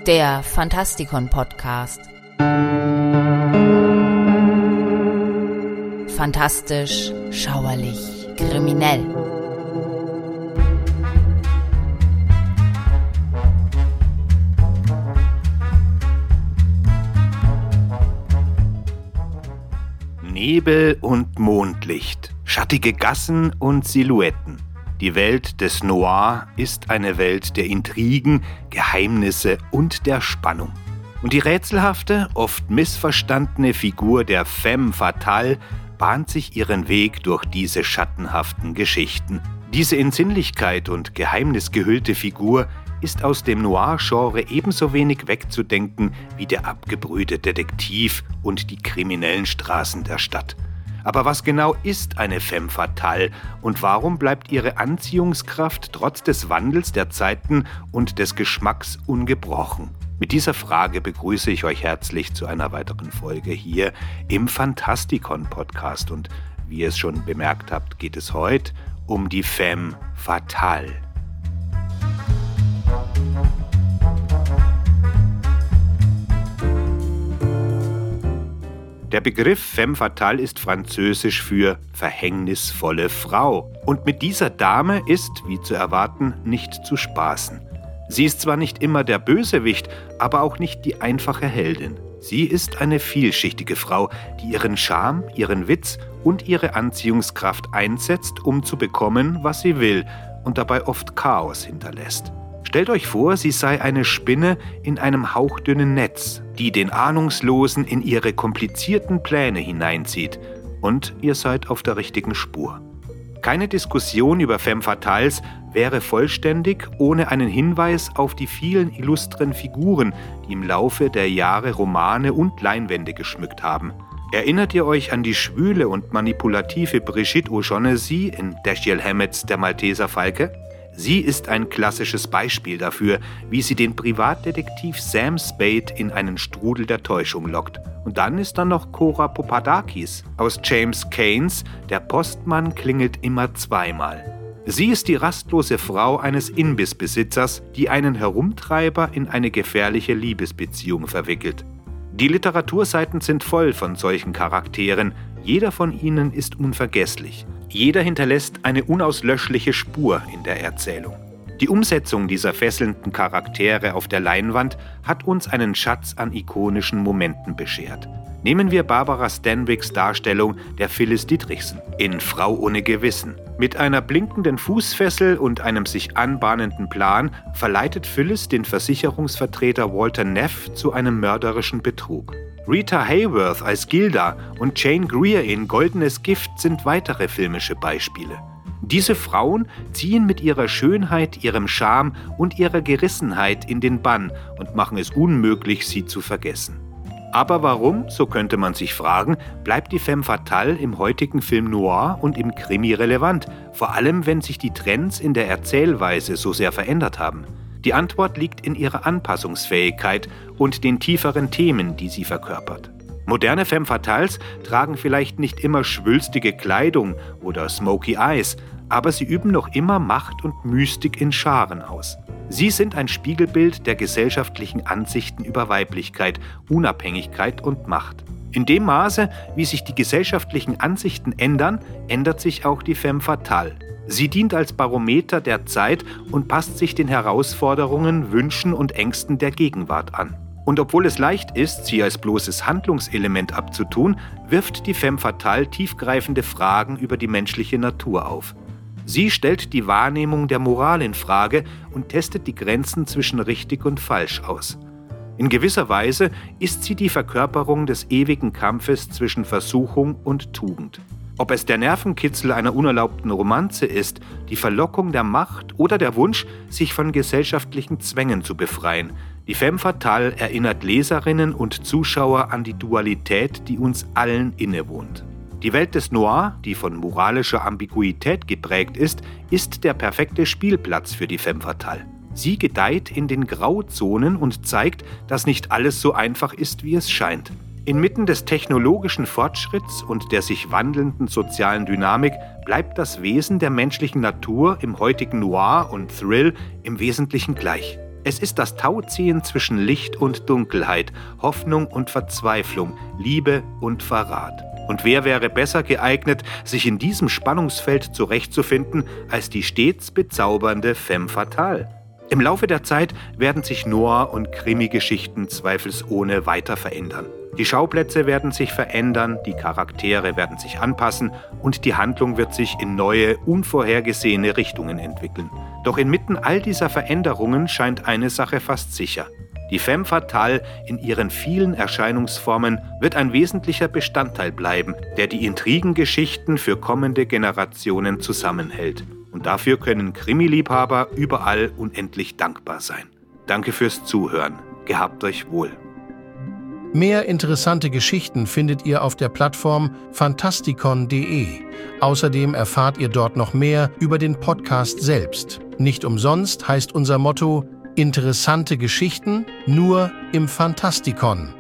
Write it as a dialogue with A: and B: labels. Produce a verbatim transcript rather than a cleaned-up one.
A: Der Fantastikon-Podcast. Fantastisch, schauerlich, kriminell.
B: Nebel und Mondlicht, schattige Gassen und Silhouetten. Die Welt des Noir ist eine Welt der Intrigen, Geheimnisse und der Spannung. Und die rätselhafte, oft missverstandene Figur der Femme Fatale bahnt sich ihren Weg durch diese schattenhaften Geschichten. Diese in Sinnlichkeit und Geheimnis gehüllte Figur ist aus dem Noir-Genre ebenso wenig wegzudenken wie der abgebrühte Detektiv und die kriminellen Straßen der Stadt. Aber was genau ist eine Femme Fatale und warum bleibt ihre Anziehungskraft trotz des Wandels der Zeiten und des Geschmacks ungebrochen? Mit dieser Frage begrüße ich euch herzlich zu einer weiteren Folge hier im Fantastikon-Podcast. Und wie ihr es schon bemerkt habt, geht es heute um die Femme Fatale. Der Begriff Femme Fatale ist französisch für verhängnisvolle Frau. Und mit dieser Dame ist, wie zu erwarten, nicht zu spaßen. Sie ist zwar nicht immer der Bösewicht, aber auch nicht die einfache Heldin. Sie ist eine vielschichtige Frau, die ihren Charme, ihren Witz und ihre Anziehungskraft einsetzt, um zu bekommen, was sie will und dabei oft Chaos hinterlässt. Stellt euch vor, sie sei eine Spinne in einem hauchdünnen Netz, die den Ahnungslosen in ihre komplizierten Pläne hineinzieht. Und ihr seid auf der richtigen Spur. Keine Diskussion über Femme Fatales wäre vollständig ohne einen Hinweis auf die vielen illustren Figuren, die im Laufe der Jahre Romane und Leinwände geschmückt haben. Erinnert ihr euch an die schwüle und manipulative Brigitte O'Shaughnessy in Dashiell Hammetts Der Malteser Falke? Sie ist ein klassisches Beispiel dafür, wie sie den Privatdetektiv Sam Spade in einen Strudel der Täuschung lockt. Und dann ist da noch Cora Popadakis aus James Canes Der Postmann klingelt immer zweimal. Sie ist die rastlose Frau eines Imbissbesitzers, die einen Herumtreiber in eine gefährliche Liebesbeziehung verwickelt. Die Literaturseiten sind voll von solchen Charakteren. Jeder von ihnen ist unvergesslich. Jeder hinterlässt eine unauslöschliche Spur in der Erzählung. Die Umsetzung dieser fesselnden Charaktere auf der Leinwand hat uns einen Schatz an ikonischen Momenten beschert. Nehmen wir Barbara Stanwykes Darstellung der Phyllis Dietrichson in Frau ohne Gewissen. Mit einer blinkenden Fußfessel und einem sich anbahnenden Plan verleitet Phyllis den Versicherungsvertreter Walter Neff zu einem mörderischen Betrug. Rita Hayworth als Gilda und Jane Greer in Goldenes Gift sind weitere filmische Beispiele. Diese Frauen ziehen mit ihrer Schönheit, ihrem Charme und ihrer Gerissenheit in den Bann und machen es unmöglich, sie zu vergessen. Aber warum, so könnte man sich fragen, bleibt die Femme Fatale im heutigen Film Noir und im Krimi relevant, vor allem wenn sich die Trends in der Erzählweise so sehr verändert haben? Die Antwort liegt in ihrer Anpassungsfähigkeit und den tieferen Themen, die sie verkörpert. Moderne Femme Fatales tragen vielleicht nicht immer schwülstige Kleidung oder smoky eyes, aber sie üben noch immer Macht und Mystik in Scharen aus. Sie sind ein Spiegelbild der gesellschaftlichen Ansichten über Weiblichkeit, Unabhängigkeit und Macht. In dem Maße, wie sich die gesellschaftlichen Ansichten ändern, ändert sich auch die Femme Fatale. Sie dient als Barometer der Zeit und passt sich den Herausforderungen, Wünschen und Ängsten der Gegenwart an. Und obwohl es leicht ist, sie als bloßes Handlungselement abzutun, wirft die Femme Fatale tiefgreifende Fragen über die menschliche Natur auf. Sie stellt die Wahrnehmung der Moral in Frage und testet die Grenzen zwischen richtig und falsch aus. In gewisser Weise ist sie die Verkörperung des ewigen Kampfes zwischen Versuchung und Tugend. Ob es der Nervenkitzel einer unerlaubten Romanze ist, die Verlockung der Macht oder der Wunsch, sich von gesellschaftlichen Zwängen zu befreien, die Femme Fatale erinnert Leserinnen und Zuschauer an die Dualität, die uns allen innewohnt. Die Welt des Noir, die von moralischer Ambiguität geprägt ist, ist der perfekte Spielplatz für die Femme Fatale. Sie gedeiht in den Grauzonen und zeigt, dass nicht alles so einfach ist, wie es scheint. Inmitten des technologischen Fortschritts und der sich wandelnden sozialen Dynamik bleibt das Wesen der menschlichen Natur im heutigen Noir und Thrill im Wesentlichen gleich. Es ist das Tauziehen zwischen Licht und Dunkelheit, Hoffnung und Verzweiflung, Liebe und Verrat. Und wer wäre besser geeignet, sich in diesem Spannungsfeld zurechtzufinden, als die stets bezaubernde Femme fatale? Im Laufe der Zeit werden sich Noir- und Krimi-Geschichten zweifelsohne weiter verändern. Die Schauplätze werden sich verändern, die Charaktere werden sich anpassen und die Handlung wird sich in neue, unvorhergesehene Richtungen entwickeln. Doch inmitten all dieser Veränderungen scheint eine Sache fast sicher. Die Femme fatale in ihren vielen Erscheinungsformen wird ein wesentlicher Bestandteil bleiben, der die Intrigengeschichten für kommende Generationen zusammenhält. Und dafür können Krimi-Liebhaber überall unendlich dankbar sein. Danke fürs Zuhören. Gehabt euch wohl.
C: Mehr interessante Geschichten findet ihr auf der Plattform fantastikon punkt de. Außerdem erfahrt ihr dort noch mehr über den Podcast selbst. Nicht umsonst heißt unser Motto: Interessante Geschichten nur im Fantastikon.